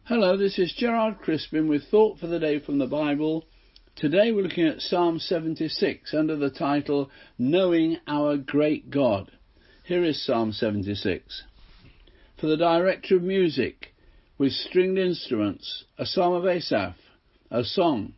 Hello, this is Gerard Crispin with Thought for the Day from the Bible. Today we're looking at Psalm 76 under the title, Knowing Our Great God. Here is Psalm 76. For the director of music, with stringed instruments, a psalm of Asaph, a song.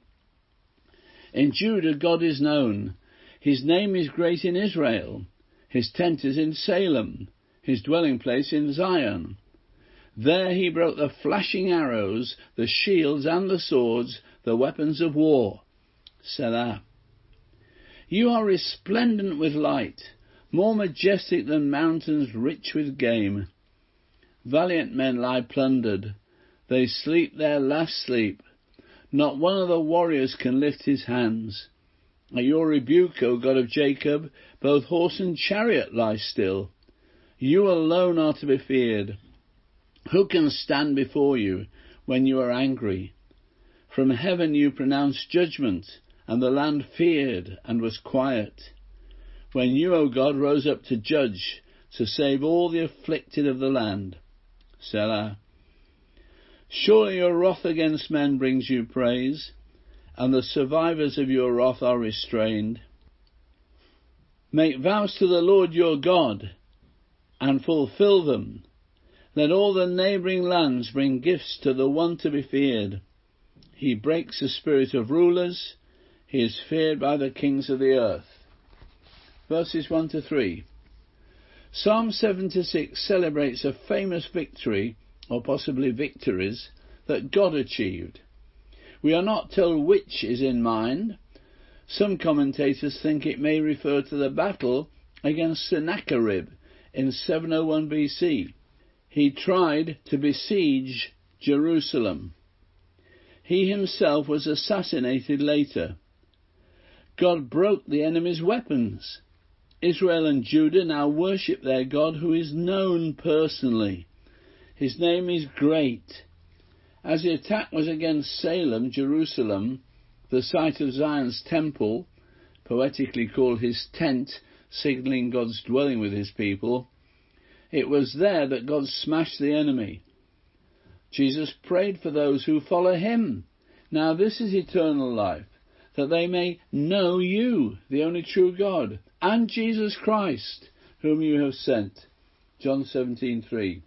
In Judah God is known. His name is great in Israel. His tent is in Salem, his dwelling place in Zion. There he broke the flashing arrows, the shields and the swords, the weapons of war. Selah. You are resplendent with light, more majestic than mountains rich with game. Valiant men lie plundered. They sleep their last sleep. Not one of the warriors can lift his hands. At your rebuke, O God of Jacob, both horse and chariot lie still. You alone are to be feared. Who can stand before you when you are angry? From heaven you pronounced judgment, and the land feared and was quiet. When you, O God, rose up to judge, to save all the afflicted of the land. Selah. Surely your wrath against men brings you praise, and the survivors of your wrath are restrained. Make vows to the Lord your God, and fulfill them. Let all the neighbouring lands bring gifts to the one to be feared. He breaks the spirit of rulers. He is feared by the kings of the earth. Verses 1 to 3. Psalm 76 celebrates a famous victory, or possibly victories, that God achieved. We are not told which is in mind. Some commentators think it may refer to the battle against Sennacherib in 701 BC. He tried to besiege Jerusalem. He himself was assassinated later. God broke the enemy's weapons. Israel and Judah now worship their God, who is known personally. His name is great. As the attack was against Salem, Jerusalem, the site of Zion's temple, poetically called his tent, signalling God's dwelling with his people, it was there that God smashed the enemy. Jesus prayed for those who follow him. Now this is eternal life, that they may know you, the only true God, and Jesus Christ, whom you have sent. John 17:3.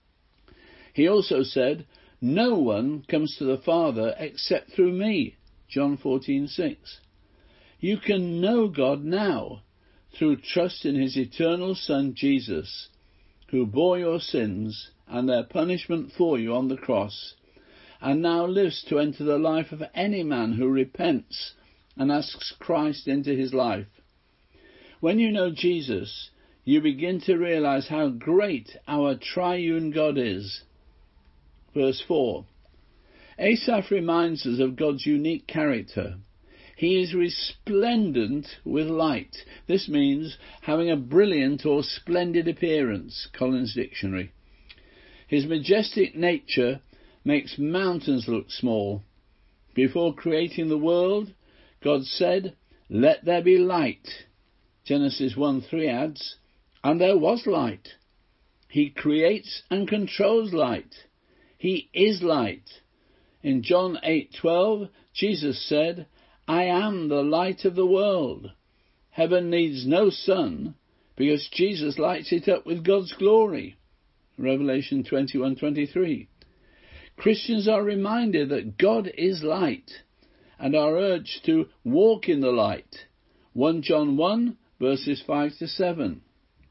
He also said, no one comes to the Father except through me. John 14:6. You can know God now through trust in his eternal Son Jesus, who bore your sins and their punishment for you on the cross, and now lives to enter the life of any man who repents and asks Christ into his life. When you know Jesus, you begin to realize how great our triune God is. Verse 4. Asaph reminds us of God's unique character. He is resplendent with light. This means having a brilliant or splendid appearance, Collins Dictionary. His majestic nature makes mountains look small. Before creating the world, God said, let there be light. Genesis 1:3 adds, and there was light. He creates and controls light. He is light. In John 8:12, Jesus said, I am the light of the world. Heaven needs no sun, because Jesus lights it up with God's glory. Revelation 21:23. Christians are reminded that God is light, and are urged to walk in the light. 1 John 1, verses 5 to 7.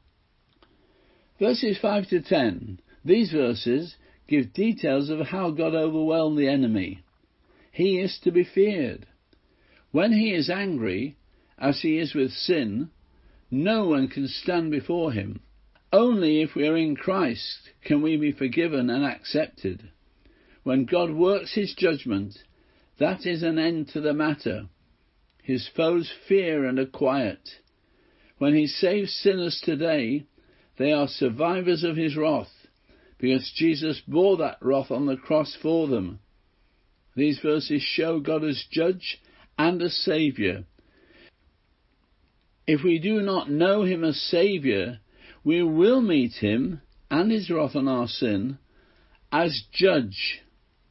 Verses 5 to 10. These verses give details of how God overwhelmed the enemy. He is to be feared. When he is angry, as he is with sin, no one can stand before him. Only if we are in Christ can we be forgiven and accepted. When God works his judgment, that is an end to the matter. His foes fear and are quiet. When he saves sinners today, they are survivors of his wrath, because Jesus bore that wrath on the cross for them. These verses show God as judge and as Saviour. If we do not know him as Saviour, we will meet him and his wrath on our sin as judge.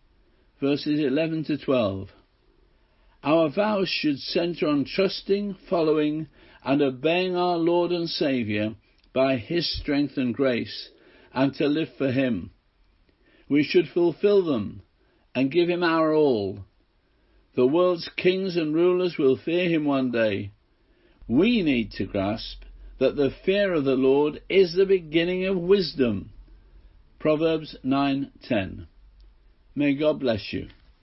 verses 11 to 12. Our vows should centre on trusting, following, and obeying our Lord and Saviour by His strength and grace, and to live for Him. We should fulfil them and give Him our all. The world's kings and rulers will fear Him one day. We need to grasp that the fear of the Lord is the beginning of wisdom. Proverbs 9:10. May God bless you.